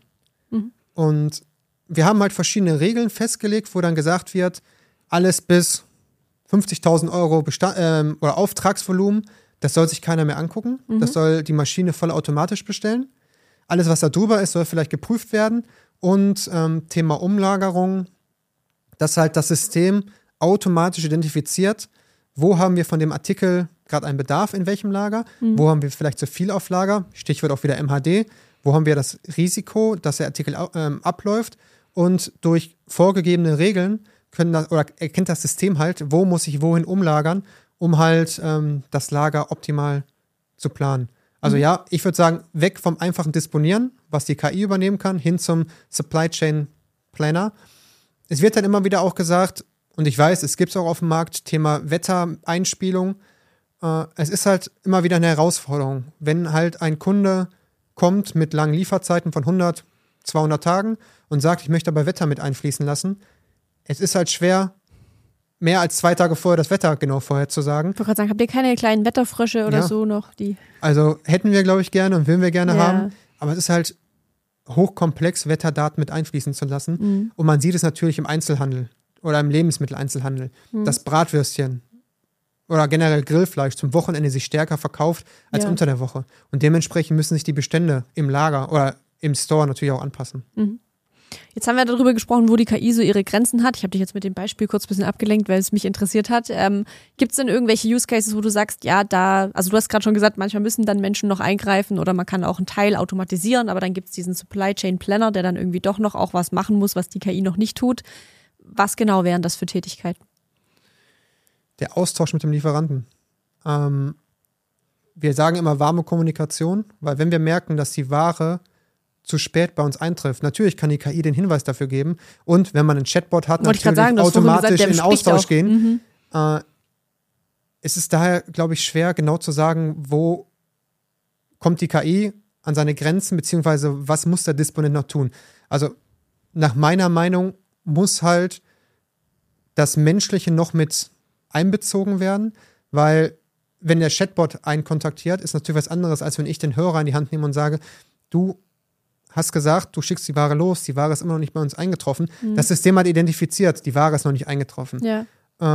Und wir haben halt verschiedene Regeln festgelegt, wo dann gesagt wird, alles bis 50.000 Euro oder Auftragsvolumen, das soll sich keiner mehr angucken, das soll die Maschine vollautomatisch bestellen. Alles, was da drüber ist, soll vielleicht geprüft werden. Und Thema Umlagerung, dass halt das System automatisch identifiziert, wo haben wir von dem Artikel gerade einen Bedarf, in welchem Lager, wo haben wir vielleicht zu viel auf Lager, Stichwort auch wieder MHD, wo haben wir das Risiko, dass der Artikel abläuft und durch vorgegebene Regeln erkennt das System halt, wo muss ich wohin umlagern, um halt das Lager optimal zu planen. Also ja, ich würde sagen, weg vom einfachen Disponieren, was die KI übernehmen kann, hin zum Supply Chain Planner. Es wird dann immer wieder auch gesagt, und ich weiß, es gibt es auch auf dem Markt, Thema Wettereinspielung. Es ist halt immer wieder eine Herausforderung. Wenn halt ein Kunde kommt mit langen Lieferzeiten von 100, 200 Tagen und sagt, ich möchte aber Wetter mit einfließen lassen, es ist halt schwer, mehr als 2 Tage vorher das Wetter genau vorherzusagen. Ich wollte gerade sagen, habt ihr keine kleinen Wetterfrösche oder so noch? Also hätten wir, glaube ich, gerne und würden wir gerne haben. Aber es ist halt hochkomplex, Wetterdaten mit einfließen zu lassen. Und man sieht es natürlich im Einzelhandel oder im Lebensmitteleinzelhandel. Das Bratwürstchen oder generell Grillfleisch zum Wochenende sich stärker verkauft als unter der Woche. Und dementsprechend müssen sich die Bestände im Lager oder im Store natürlich auch anpassen. Jetzt haben wir darüber gesprochen, wo die KI so ihre Grenzen hat. Ich habe dich jetzt mit dem Beispiel kurz ein bisschen abgelenkt, weil es mich interessiert hat. Gibt es denn irgendwelche Use Cases, wo du sagst, ja, also du hast gerade schon gesagt, manchmal müssen dann Menschen noch eingreifen oder man kann auch einen Teil automatisieren, aber dann gibt es diesen Supply Chain Planner, der dann irgendwie doch noch auch was machen muss, was die KI noch nicht tut. Was genau wären das für Tätigkeiten? Der Austausch mit dem Lieferanten. Wir sagen immer warme Kommunikation, weil wenn wir merken, dass die Ware zu spät bei uns eintrifft. Natürlich kann die KI den Hinweis dafür geben. Und wenn man einen Chatbot hat, natürlich automatisch in Austausch gehen. Es ist daher, glaube ich, schwer genau zu sagen, wo kommt die KI an seine Grenzen, beziehungsweise was muss der Disponent noch tun. Also nach meiner Meinung muss halt das Menschliche noch mit einbezogen werden, weil wenn der Chatbot einen kontaktiert, ist natürlich was anderes, als wenn ich den Hörer in die Hand nehme und sage, du hast gesagt, du schickst die Ware los, die Ware ist immer noch nicht bei uns eingetroffen. Das System hat identifiziert, die Ware ist noch nicht eingetroffen. Ja.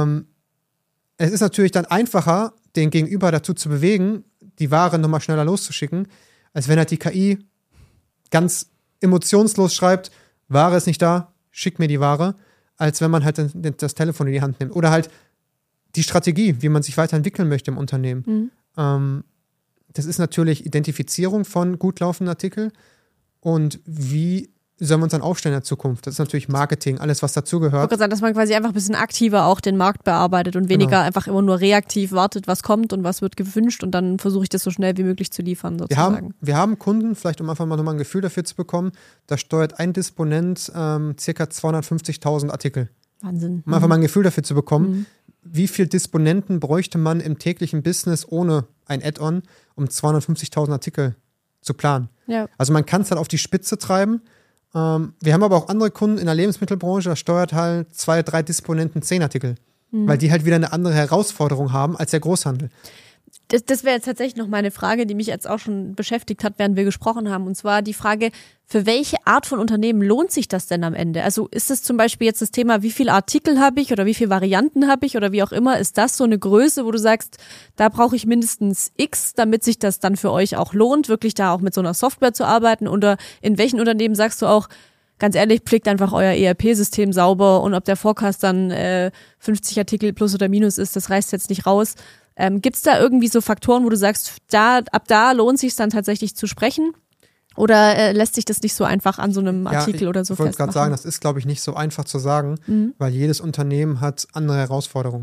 Es ist natürlich dann einfacher, den Gegenüber dazu zu bewegen, die Ware nochmal schneller loszuschicken, als wenn halt die KI ganz emotionslos schreibt, Ware ist nicht da, schick mir die Ware, als wenn man halt das Telefon in die Hand nimmt. Oder halt die Strategie, wie man sich weiterentwickeln möchte im Unternehmen. Das ist natürlich Identifizierung von gut laufenden Artikeln. Und wie sollen wir uns dann aufstellen in der Zukunft? Das ist natürlich Marketing, alles, was dazugehört. Ich wollte gerade sagen, dass man quasi einfach ein bisschen aktiver auch den Markt bearbeitet und weniger einfach immer nur reaktiv wartet, was kommt und was wird gewünscht und dann versuche ich das so schnell wie möglich zu liefern, sozusagen. Wir haben Kunden, vielleicht um einfach mal nochmal ein Gefühl dafür zu bekommen, da steuert ein Disponent ca. 250.000 Artikel. Wahnsinn. Um einfach mal ein Gefühl dafür zu bekommen, wie viel Disponenten bräuchte man im täglichen Business ohne ein Add-on, um 250.000 Artikel zu planen. Ja. Also man kann es halt auf die Spitze treiben. Wir haben aber auch andere Kunden in der Lebensmittelbranche, da steuert halt 2, 3 Disponenten 10 Artikel, weil die halt wieder eine andere Herausforderung haben als der Großhandel. Das wäre jetzt tatsächlich noch meine Frage, die mich jetzt auch schon beschäftigt hat, während wir gesprochen haben. Und zwar die Frage, für welche Art von Unternehmen lohnt sich das denn am Ende? Also ist es zum Beispiel jetzt das Thema, wie viele Artikel habe ich oder wie viele Varianten habe ich oder wie auch immer? Ist das so eine Größe, wo du sagst, da brauche ich mindestens X, damit sich das dann für euch auch lohnt, wirklich da auch mit so einer Software zu arbeiten? Oder in welchen Unternehmen sagst du auch, ganz ehrlich, pflegt einfach euer ERP-System sauber und ob der Forecast dann 50 Artikel plus oder minus ist, das reißt jetzt nicht raus. Gibt es da irgendwie so Faktoren, wo du sagst, ab da lohnt es sich dann tatsächlich zu sprechen? Oder lässt sich das nicht so einfach an so einem Artikel oder so festmachen? Ich wollte gerade sagen, das ist, glaube ich, nicht so einfach zu sagen, weil jedes Unternehmen hat andere Herausforderungen.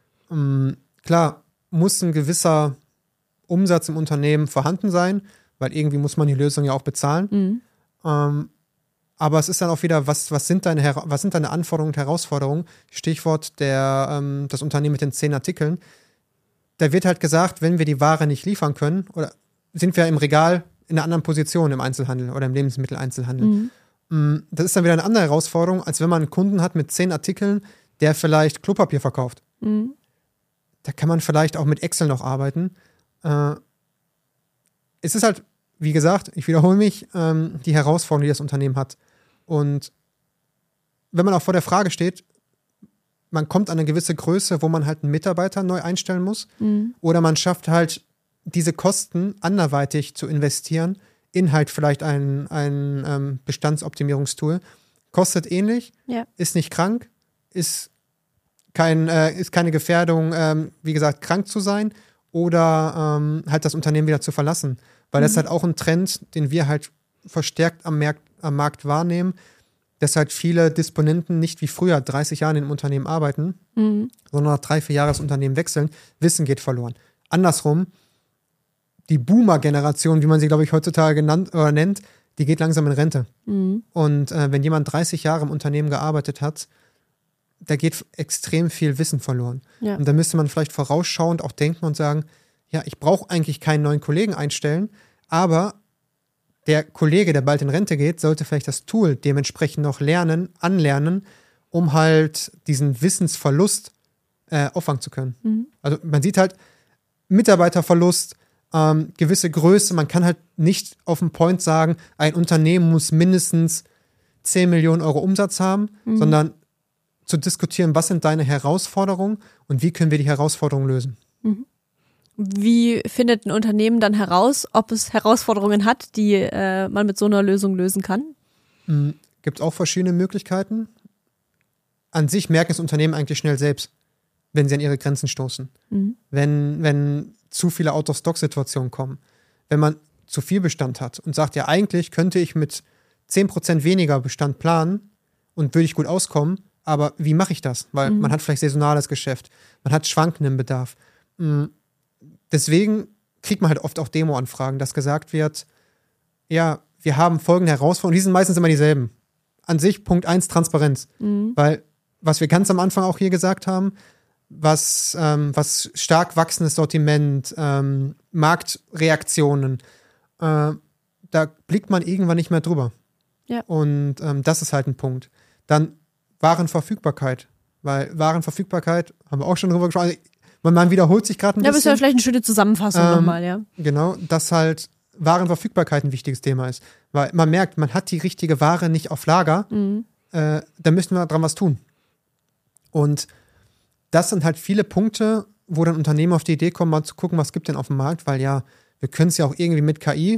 Klar, muss ein gewisser Umsatz im Unternehmen vorhanden sein, weil irgendwie muss man die Lösung ja auch bezahlen. Aber es ist dann auch wieder, was sind deine Anforderungen und Herausforderungen? Stichwort das Unternehmen mit den 10 Artikeln. Da wird halt gesagt, wenn wir die Ware nicht liefern können, oder sind wir im Regal in einer anderen Position im Einzelhandel oder im Lebensmitteleinzelhandel. Das ist dann wieder eine andere Herausforderung, als wenn man einen Kunden hat mit 10 Artikeln, der vielleicht Klopapier verkauft. Da kann man vielleicht auch mit Excel noch arbeiten. Es ist halt, wie gesagt, ich wiederhole mich, die Herausforderung, die das Unternehmen hat. Und wenn man auch vor der Frage steht, man kommt an eine gewisse Größe, wo man halt einen Mitarbeiter neu einstellen muss, oder man schafft halt diese Kosten anderweitig zu investieren in halt vielleicht ein Bestandsoptimierungstool. Kostet ähnlich, ist nicht krank, ist keine Gefährdung, wie gesagt, krank zu sein oder halt das Unternehmen wieder zu verlassen. Weil das ist halt auch ein Trend, den wir halt verstärkt am Markt wahrnehmen, dass halt viele Disponenten nicht wie früher 30 Jahre in dem Unternehmen arbeiten, sondern nach 3-4 Jahren das Unternehmen wechseln. Wissen geht verloren. Andersrum, die Boomer-Generation, wie man sie, glaube ich, heutzutage nennt, die geht langsam in Rente. Und wenn jemand 30 Jahre im Unternehmen gearbeitet hat, da geht extrem viel Wissen verloren. Ja. Und da müsste man vielleicht vorausschauend auch denken und sagen, ja, ich brauche eigentlich keinen neuen Kollegen einstellen, aber der Kollege, der bald in Rente geht, sollte vielleicht das Tool dementsprechend noch anlernen, um halt diesen Wissensverlust auffangen zu können. Also man sieht halt Mitarbeiterverlust, gewisse Größe, man kann halt nicht auf den Point sagen, ein Unternehmen muss mindestens 10 Millionen Euro Umsatz haben, sondern zu diskutieren, was sind deine Herausforderungen und wie können wir die Herausforderungen lösen. Wie findet ein Unternehmen dann heraus, ob es Herausforderungen hat, die man mit so einer Lösung lösen kann? Gibt es auch verschiedene Möglichkeiten. An sich merken das Unternehmen eigentlich schnell selbst, wenn sie an ihre Grenzen stoßen. Wenn zu viele Out-of-Stock-Situationen kommen. Wenn man zu viel Bestand hat und sagt, ja, eigentlich könnte ich mit 10% weniger Bestand planen und würde ich gut auskommen, aber wie mache ich das? Weil man hat vielleicht saisonales Geschäft, man hat schwankenden Bedarf. Deswegen kriegt man halt oft auch Demo-Anfragen, dass gesagt wird, ja, wir haben folgende Herausforderungen, die sind meistens immer dieselben. An sich, Punkt 1, Transparenz. Weil, was wir ganz am Anfang auch hier gesagt haben, was stark wachsendes Sortiment, Marktreaktionen, da blickt man irgendwann nicht mehr drüber. Ja. Und das ist halt ein Punkt. Dann Warenverfügbarkeit. Weil Warenverfügbarkeit, haben wir auch schon drüber gesprochen, man wiederholt sich gerade ein bisschen. Ja, aber ist ja vielleicht eine schöne Zusammenfassung nochmal, ja. Genau, dass halt Warenverfügbarkeit ein wichtiges Thema ist. Weil man merkt, man hat die richtige Ware nicht auf Lager, da müssen wir dran was tun. Und das sind halt viele Punkte, wo dann Unternehmen auf die Idee kommen, mal zu gucken, was gibt denn auf dem Markt, weil ja, wir können es ja auch irgendwie mit KI,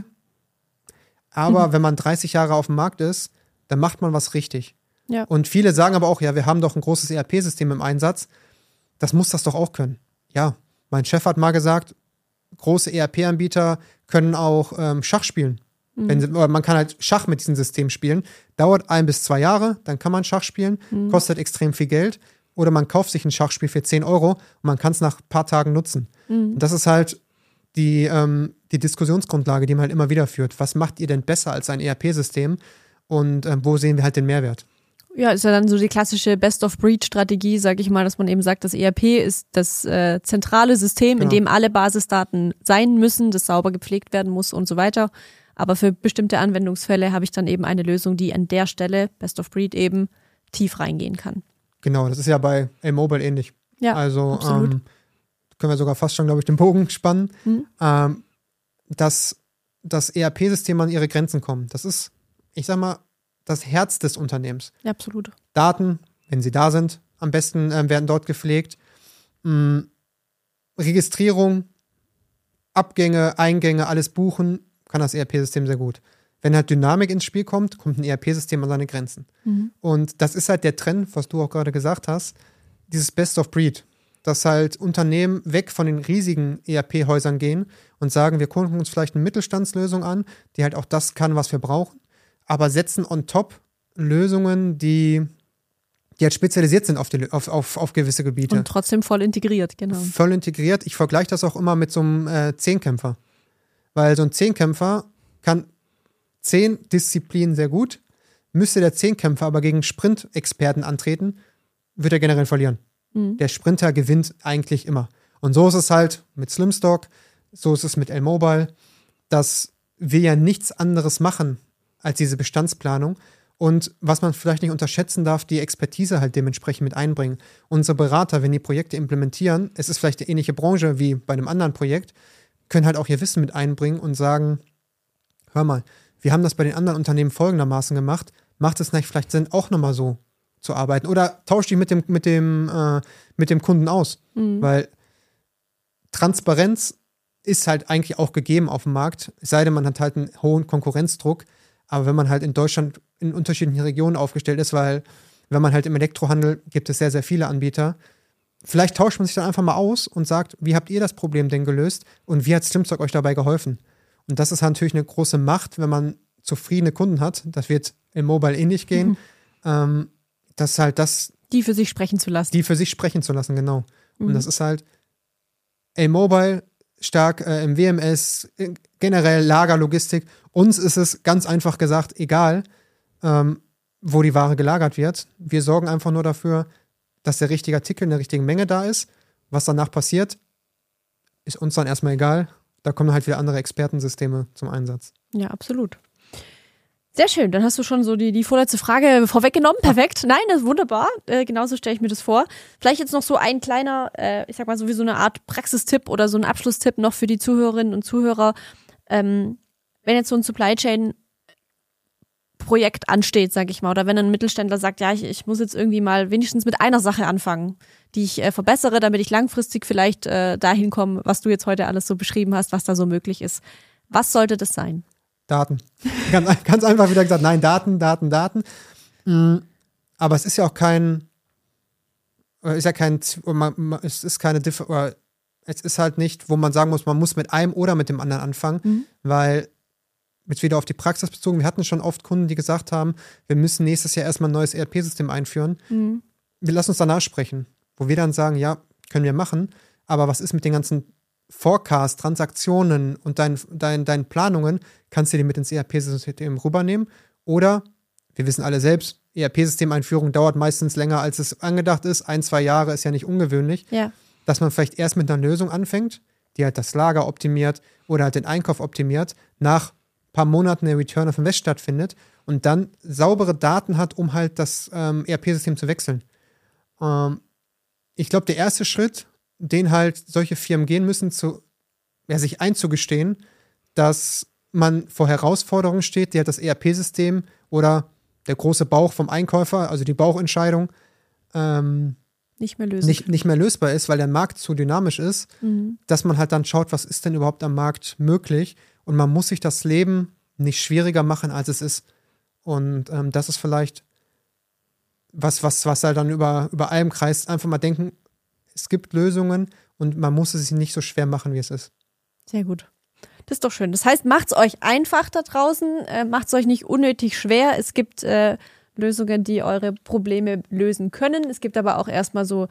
aber wenn man 30 Jahre auf dem Markt ist, dann macht man was richtig. Ja. Und viele sagen aber auch, ja, wir haben doch ein großes ERP-System im Einsatz, das muss das doch auch können. Ja, mein Chef hat mal gesagt, große ERP-Anbieter können auch Schach spielen. Oder man kann halt Schach mit diesem System spielen. Dauert 1 bis 2 Jahre, dann kann man Schach spielen, kostet extrem viel Geld. Oder man kauft sich ein Schachspiel für 10 Euro und man kann es nach ein paar Tagen nutzen. Und das ist halt die Diskussionsgrundlage, die man halt immer wieder führt. Was macht ihr denn besser als ein ERP-System? Und wo sehen wir halt den Mehrwert? Ja, ist ja dann so die klassische Best-of-Breed-Strategie, sage ich mal, dass man eben sagt, das ERP ist das zentrale System, in dem alle Basisdaten sein müssen, das sauber gepflegt werden muss und so weiter. Aber für bestimmte Anwendungsfälle habe ich dann eben eine Lösung, die an der Stelle, Best-of-Breed eben, tief reingehen kann. Genau, das ist ja bei L-Mobile ähnlich. Ja, also absolut. Können wir sogar fast schon, glaube ich, den Bogen spannen, dass das ERP-System an ihre Grenzen kommt. Das ist, ich sag mal, das Herz des Unternehmens. Ja, absolut. Daten, wenn sie da sind, am besten werden dort gepflegt. Registrierung, Abgänge, Eingänge, alles buchen, kann das ERP-System sehr gut. Wenn halt Dynamik ins Spiel kommt, kommt ein ERP-System an seine Grenzen. Und das ist halt der Trend, was du auch gerade gesagt hast, dieses Best of Breed. Dass halt Unternehmen weg von den riesigen ERP-Häusern gehen und sagen, wir gucken uns vielleicht eine Mittelstandslösung an, die halt auch das kann, was wir brauchen, aber setzen on top Lösungen, die halt spezialisiert sind auf gewisse Gebiete. Und trotzdem voll integriert, genau. Voll integriert. Ich vergleiche das auch immer mit so einem Zehnkämpfer. Weil so ein Zehnkämpfer kann 10 Disziplinen sehr gut. Müsste der Zehnkämpfer aber gegen Sprint-Experten antreten, wird er generell verlieren. Der Sprinter gewinnt eigentlich immer. Und so ist es halt mit Slimstock, so ist es mit L-Mobile, dass wir ja nichts anderes machen als diese Bestandsplanung Und was man vielleicht nicht unterschätzen darf, die Expertise halt dementsprechend mit einbringen. Unsere Berater, wenn die Projekte implementieren, es ist vielleicht eine ähnliche Branche wie bei einem anderen Projekt, können halt auch ihr Wissen mit einbringen und sagen, hör mal, wir haben das bei den anderen Unternehmen folgendermaßen gemacht, macht es nicht vielleicht Sinn, auch nochmal so zu arbeiten? Oder tauscht die mit dem Kunden aus. Weil Transparenz ist halt eigentlich auch gegeben auf dem Markt, es sei denn, man hat halt einen hohen Konkurrenzdruck. Aber wenn man halt in Deutschland in unterschiedlichen Regionen aufgestellt ist, weil wenn man halt im Elektrohandel gibt es sehr, sehr viele Anbieter, vielleicht tauscht man sich dann einfach mal aus und sagt, wie habt ihr das Problem denn gelöst und wie hat Slimstock euch dabei geholfen? Und das ist natürlich eine große Macht, wenn man zufriedene Kunden hat. Das wird im Mobile ähnlich gehen. Das ist halt das. Die für sich sprechen zu lassen. Die für sich sprechen zu lassen, genau. Und das ist halt Mobile stark im WMS, generell Lagerlogistik. Uns ist es ganz einfach gesagt egal, wo die Ware gelagert wird. Wir sorgen einfach nur dafür, dass der richtige Artikel in der richtigen Menge da ist. Was danach passiert, ist uns dann erstmal egal. Da kommen halt wieder andere Expertensysteme zum Einsatz. Ja, absolut. Sehr schön, dann hast du schon so die vorletzte Frage vorweggenommen. Perfekt. Nein, das ist wunderbar. Genauso stelle ich mir das vor. Vielleicht jetzt noch so ein kleiner, ich sag mal so wie so eine Art Praxistipp oder so ein Abschlusstipp noch für die Zuhörerinnen und Zuhörer. Wenn jetzt so ein Supply Chain Projekt ansteht, sag ich mal, oder wenn ein Mittelständler sagt, ja, ich muss jetzt irgendwie mal wenigstens mit einer Sache anfangen, die ich verbessere, damit ich langfristig vielleicht dahin komme, was du jetzt heute alles so beschrieben hast, was da so möglich ist. Was sollte das sein? Daten. Ganz einfach wieder gesagt, nein, Daten. Aber es ist ja auch es ist halt nicht, wo man sagen muss, man muss mit einem oder mit dem anderen anfangen, weil jetzt wieder auf die Praxis bezogen, wir hatten schon oft Kunden, die gesagt haben, wir müssen nächstes Jahr erstmal ein neues ERP-System einführen. Wir lassen uns danach sprechen, wo wir dann sagen, ja, können wir machen, aber was ist mit den ganzen Forecast, Transaktionen und deinen Planungen, kannst du die mit ins ERP-System rübernehmen? Oder, wir wissen alle selbst, ERP-Systemeinführung dauert meistens länger, als es angedacht ist. 1-2 Jahre ist ja nicht ungewöhnlich. Ja. Dass man vielleicht erst mit einer Lösung anfängt, die halt das Lager optimiert oder halt den Einkauf optimiert, nach ein paar Monaten der Return of Invest stattfindet und dann saubere Daten hat, um halt das ERP-System zu wechseln. Ich glaube, der erste Schritt, den halt solche Firmen gehen müssen, sich einzugestehen, dass man vor Herausforderungen steht, die halt das ERP-System oder der große Bauch vom Einkäufer, also die Bauchentscheidung, nicht mehr lösbar ist, weil der Markt zu dynamisch ist, dass man halt dann schaut, was ist denn überhaupt am Markt möglich und man muss sich das Leben nicht schwieriger machen, als es ist. Und das ist vielleicht was halt dann über allem kreist, einfach mal denken, es gibt Lösungen und man muss es sich nicht so schwer machen, wie es ist. Sehr gut. Das ist doch schön. Das heißt, macht's euch einfach da draußen, macht's euch nicht unnötig schwer. Es gibt Lösungen, die eure Probleme lösen können. Es gibt aber auch erstmal so,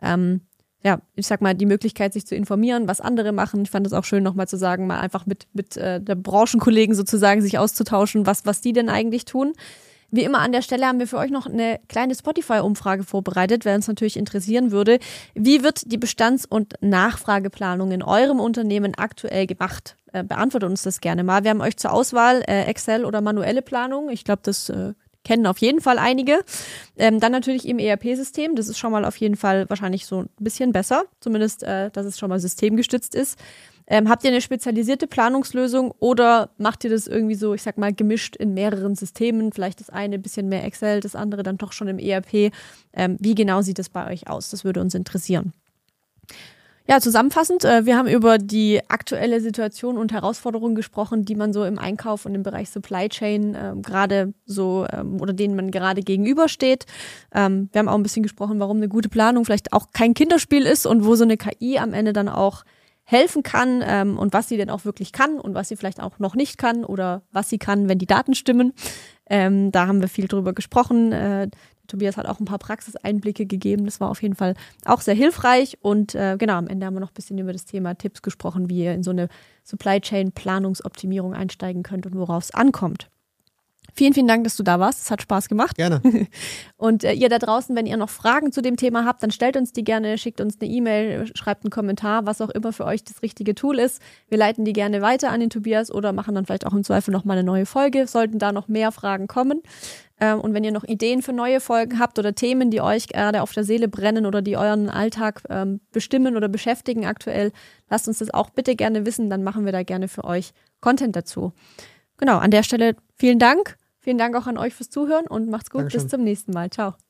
ich sag mal, die Möglichkeit, sich zu informieren, was andere machen. Ich fand es auch schön, nochmal zu sagen, mal einfach mit der Branchenkollegen sozusagen sich auszutauschen, was die denn eigentlich tun. Wie immer an der Stelle haben wir für euch noch eine kleine Spotify-Umfrage vorbereitet, wer uns natürlich interessieren würde. Wie wird die Bestands- und Nachfrageplanung in eurem Unternehmen aktuell gemacht? Beantwortet uns das gerne mal. Wir haben euch zur Auswahl Excel oder manuelle Planung. Ich glaube, das kennen auf jeden Fall einige. Dann natürlich im ERP-System. Das ist schon mal auf jeden Fall wahrscheinlich so ein bisschen besser. Zumindest, dass es schon mal systemgestützt ist. Habt ihr eine spezialisierte Planungslösung oder macht ihr das irgendwie so, ich sag mal, gemischt in mehreren Systemen? Vielleicht das eine ein bisschen mehr Excel, das andere dann doch schon im ERP. Wie genau sieht das bei euch aus? Das würde uns interessieren. Ja, zusammenfassend, wir haben über die aktuelle Situation und Herausforderungen gesprochen, die man so im Einkauf und im Bereich Supply Chain gerade so oder denen man gerade gegenübersteht. Wir haben auch ein bisschen gesprochen, warum eine gute Planung vielleicht auch kein Kinderspiel ist und wo so eine KI am Ende dann auch helfen kann und was sie denn auch wirklich kann und was sie vielleicht auch noch nicht kann oder was sie kann, wenn die Daten stimmen. Da haben wir viel drüber gesprochen. Tobias hat auch ein paar Praxiseinblicke gegeben. Das war auf jeden Fall auch sehr hilfreich. Und genau, am Ende haben wir noch ein bisschen über das Thema Tipps gesprochen, wie ihr in so eine Supply Chain Planungsoptimierung einsteigen könnt und worauf es ankommt. vielen, vielen Dank, dass du da warst. Es hat Spaß gemacht. Gerne. Und ihr da draußen, wenn ihr noch Fragen zu dem Thema habt, dann stellt uns die gerne, schickt uns eine E-Mail, schreibt einen Kommentar, was auch immer für euch das richtige Tool ist. Wir leiten die gerne weiter an den Tobias oder machen dann vielleicht auch im Zweifel nochmal eine neue Folge, sollten da noch mehr Fragen kommen. Und wenn ihr noch Ideen für neue Folgen habt oder Themen, die euch gerade auf der Seele brennen oder die euren Alltag bestimmen oder beschäftigen aktuell, lasst uns das auch bitte gerne wissen, dann machen wir da gerne für euch Content dazu. Genau, an der Stelle vielen Dank. Vielen Dank auch an euch fürs Zuhören und macht's gut. Dankeschön. Bis zum nächsten Mal. Ciao.